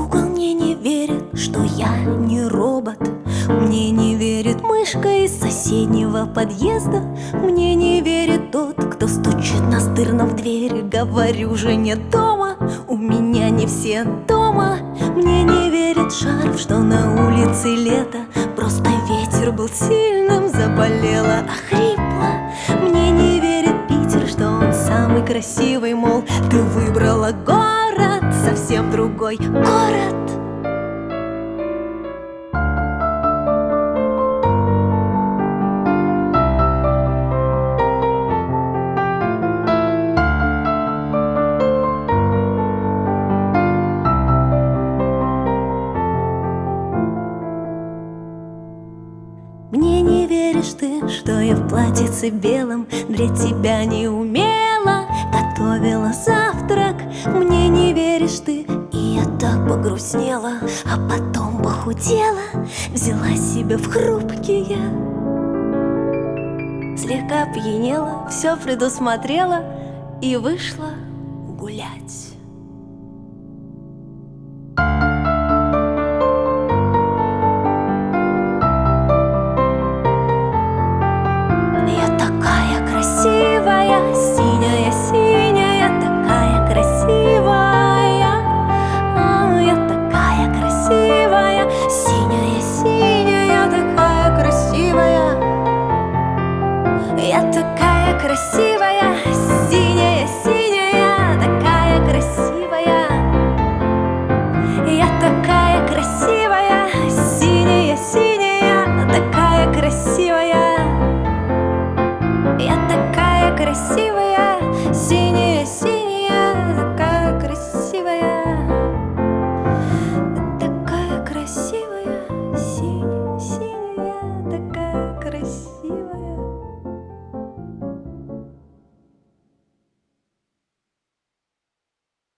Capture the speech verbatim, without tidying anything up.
Угол мне не верит, что я не робот. Мне не верит мышка из соседнего подъезда. Мне не верит тот, кто стучит настырно в дверь. Говорю же, нет дома, у меня не все дома. Мне не верит шарф, что на улице лето. Просто ветер был сильным, заболела, охрипла. Мне не верит Питер, что он самый красивый, мол, ты выбрала город, совсем другой город. Мне не веришь ты, что я в платьице белом для тебя не умела, готовила завтрак. Мне не веришь ты, и я так погрустнела, а потом похудела, взяла себя в хрупкие. Слегка пьянела, все предусмотрела и вышла гулять.